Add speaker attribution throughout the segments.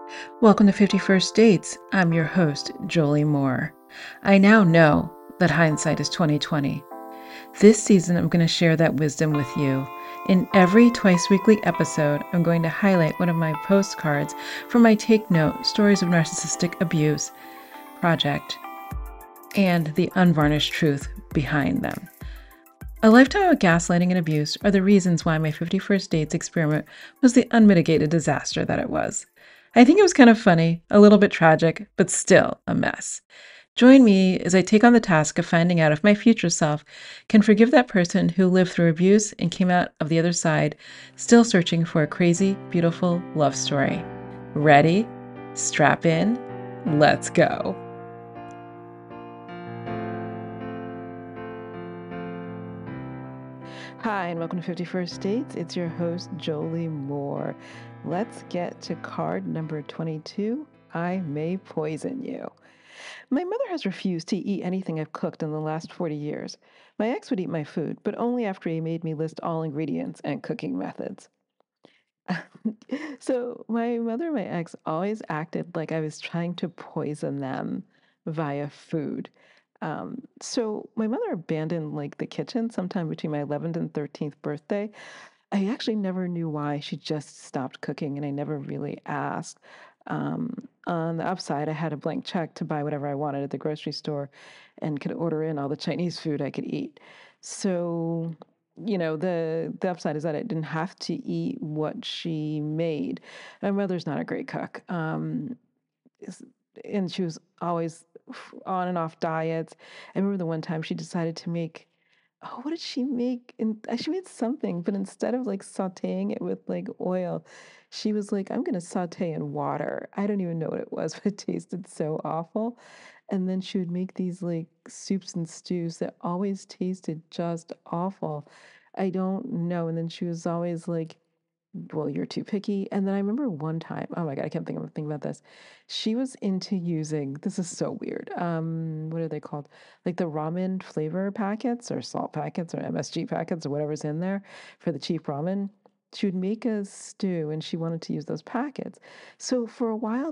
Speaker 1: Welcome to 51st Dates. I'm your host, Jolie Moore. I now know that hindsight is 2020. This season, I'm going to share that wisdom with you. In every twice-weekly episode, I'm going to highlight one of my postcards from my Take Note Stories of Narcissistic Abuse project and the unvarnished truth behind them. A lifetime of gaslighting and abuse are the reasons why my 51st Dates experiment was the unmitigated disaster that it was. I think it was kind of funny, a little bit tragic, but still a mess. Join me as I take on the task of finding out if my future self can forgive that person who lived through abuse and came out of the other side, still searching for a crazy, beautiful love story. Ready? Strap in. Let's go. Hi, and welcome to 51st Dates. It's your host, Jolie Moore. Let's get to card number 22. I may poison you. My mother has refused to eat anything I've cooked in the last 40 years. My ex would eat my food, but only after he made me list all ingredients and cooking methods. So my mother and my ex always acted like I was trying to poison them via food. So my mother abandoned like the kitchen sometime between my 11th and 13th birthday. I actually never knew why. She just stopped cooking, and I never really asked. On the upside, I had a blank check to buy whatever I wanted at the grocery store and could order in all the Chinese food I could eat. So, the upside is that I didn't have to eat what she made. My mother's not a great cook. Is- and she was always on and off diets. I remember the one time she decided to make, oh, what did she make? And she made something, but instead of like sauteing it with like oil, she was like, I'm going to saute in water. I don't even know what it was, but it tasted so awful. And then she would make these like soups and stews that always tasted just awful. I don't know. And then she was always like, well, you're too picky. And then I remember one time, oh my God, I can't think of a thing about this. She was into using, this is so weird. What are they called? Like the ramen flavor packets or salt packets or MSG packets or whatever's in there for the cheap ramen. She would make a stew and she wanted to use those packets. So for a while,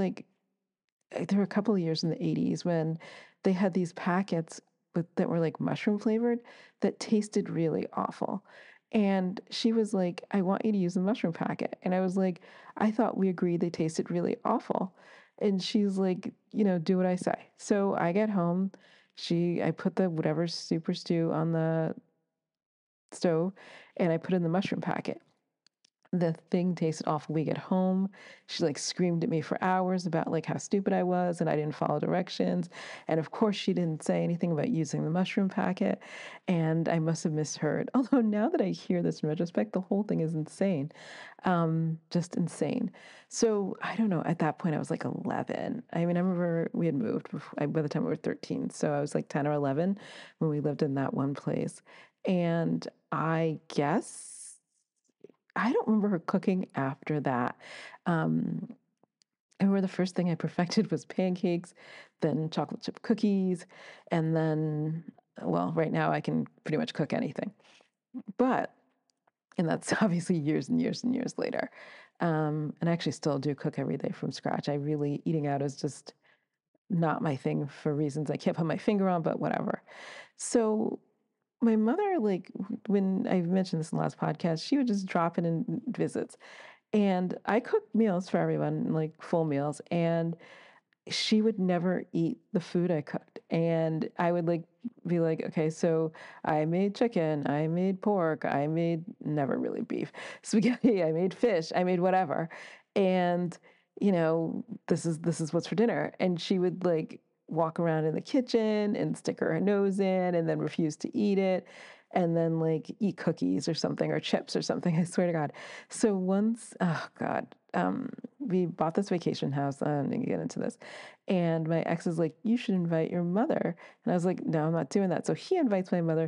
Speaker 1: there were a couple of years in the 80s when they had these packets that were like mushroom flavored that tasted really awful. And she was like, I want you to use the mushroom packet. And I was like, I thought we agreed they tasted really awful. And she's like, do what I say. So I get home. I put the whatever super stew on the stove and I put in the mushroom packet. The thing tasted awful. We get home. She like screamed at me for hours about like how stupid I was and I didn't follow directions. And of course, she didn't say anything about using the mushroom packet. And I must have misheard. Although now that I hear this in retrospect, the whole thing is insane. Just insane. So I don't know. At that point, I was like 11. I mean, I remember we had moved by the time we were 13. So I was like 10 or 11 when we lived in that one place. And I guess I don't remember her cooking after that. Um, I remember the first thing I perfected was pancakes, then chocolate chip cookies, and then, well, right now I can pretty much cook anything. But, and that's obviously years and years and years later. And I actually still do cook every day from scratch. Eating out is just not my thing for reasons I can't put my finger on, but whatever. So my mother, like, when I mentioned this in the last podcast, she would just drop in and visits. And I cooked meals for everyone, like full meals, and she would never eat the food I cooked. And I would like be like, okay, so I made chicken, I made pork, I made never really beef, spaghetti, I made fish, I made whatever. And this is what's for dinner. And she would like walk around in the kitchen and stick her nose in and then refuse to eat it and then like eat cookies or something or chips or something. I swear to God. So once, oh God, we bought this vacation house. I'm gonna get into this, and my ex is like, "You should invite your mother," and I was like, "No, I'm not doing that." So he invites my mother.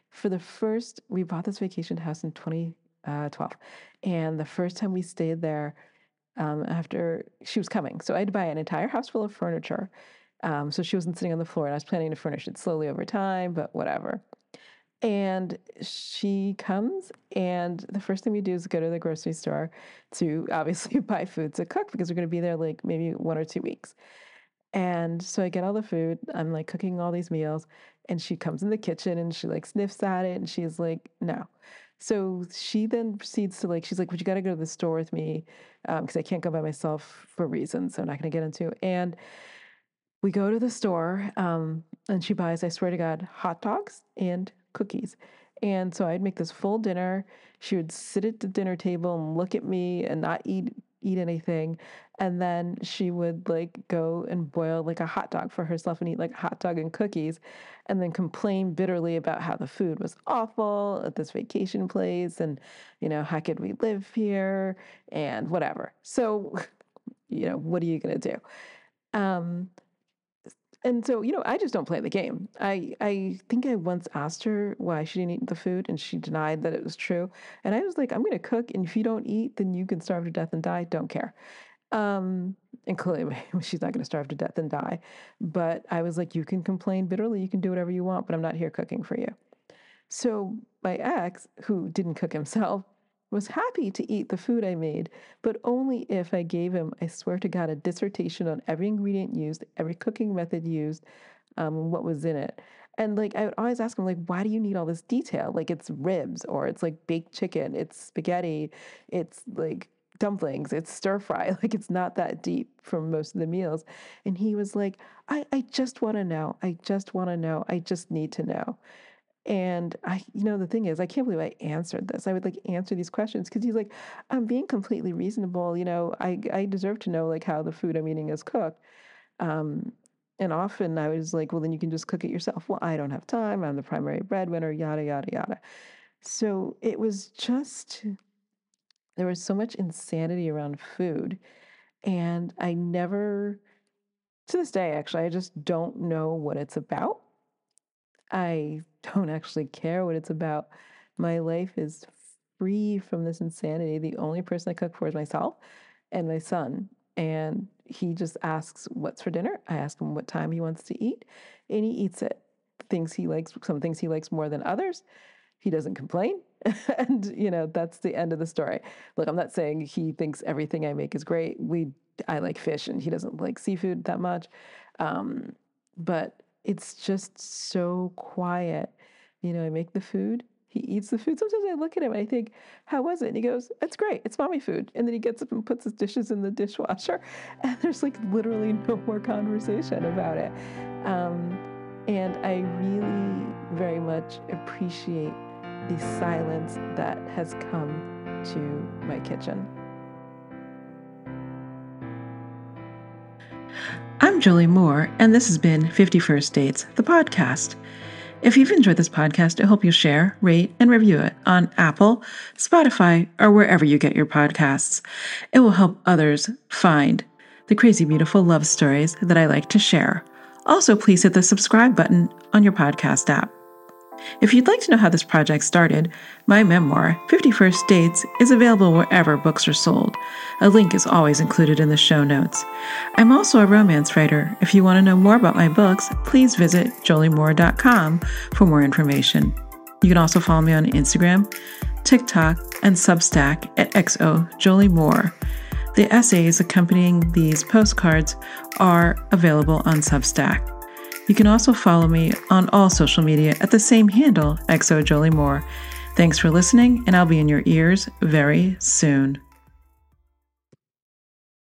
Speaker 1: We bought this vacation house in 2012, and the first time we stayed there, after she was coming, so I had to buy an entire house full of furniture. So she wasn't sitting on the floor, and I was planning to furnish it slowly over time, but whatever. And she comes, and the first thing we do is go to the grocery store to obviously buy food to cook because we're going to be there like maybe 1 or 2 weeks. And so I get all the food. I'm like cooking all these meals, and she comes in the kitchen and she like sniffs at it and she's like, no. So she then proceeds to like, she's like, but you got to go to the store with me because I can't go by myself for reasons so I'm not going to get into. And we go to the store, and she buys, I swear to God, hot dogs and cookies. And so I'd make this full dinner. She would sit at the dinner table and look at me and not eat anything. And then she would like go and boil like a hot dog for herself and eat like a hot dog and cookies, and then complain bitterly about how the food was awful at this vacation place and, how could we live here and whatever. So, what are you going to do? And so, I just don't play the game. I think I once asked her why she didn't eat the food, and she denied that it was true. And I was like, I'm going to cook, and if you don't eat, then you can starve to death and die. Don't care. And clearly she's not going to starve to death and die. But I was like, you can complain bitterly, you can do whatever you want, but I'm not here cooking for you. So my ex, who didn't cook himself, was happy to eat the food I made, but only if I gave him, I swear to God, a dissertation on every ingredient used, every cooking method used, what was in it. And like, I would always ask him, like, why do you need all this detail? Like, it's ribs, or it's like baked chicken, it's spaghetti, it's like dumplings, it's stir fry. Like, it's not that deep for most of the meals. And he was like, I just want to know. I just want to know. I just need to know. And the thing is, I can't believe I answered this. I would like answer these questions because he's like, I'm being completely reasonable. I deserve to know like how the food I'm eating is cooked. Um, and often I was like, well, then you can just cook it yourself. Well, I don't have time. I'm the primary breadwinner, yada, yada, yada. So it was just, there was so much insanity around food. And I never, to this day, actually, I just don't know what it's about. I don't actually care what it's about. My life is free from this insanity. The only person I cook for is myself and my son. And he just asks what's for dinner. I ask him what time he wants to eat, and he eats it. Things he likes, some things he likes more than others. He doesn't complain. And, that's the end of the story. Look, I'm not saying he thinks everything I make is great. I like fish and he doesn't like seafood that much. But it's just so quiet. I make the food. He eats the food. Sometimes I look at him and I think, how was it? And he goes, it's great. It's mommy food. And then he gets up and puts his dishes in the dishwasher. And there's like literally no more conversation about it. And I really very much appreciate the silence that has come to my kitchen. I'm Jolie Moore, and this has been 51st Dates, the podcast. If you've enjoyed this podcast, I hope you share, rate, and review it on Apple, Spotify, or wherever you get your podcasts. It will help others find the crazy, beautiful love stories that I like to share. Also, please hit the subscribe button on your podcast app. If you'd like to know how this project started, my memoir, 51st Dates, is available wherever books are sold. A link is always included in the show notes. I'm also a romance writer. If you want to know more about my books, please visit joliemoore.com for more information. You can also follow me on Instagram, TikTok, and Substack at XOJolieMoore. The essays accompanying these postcards are available on Substack. You can also follow me on all social media at the same handle, XOJolieMoore. Thanks for listening, and I'll be in your ears very soon.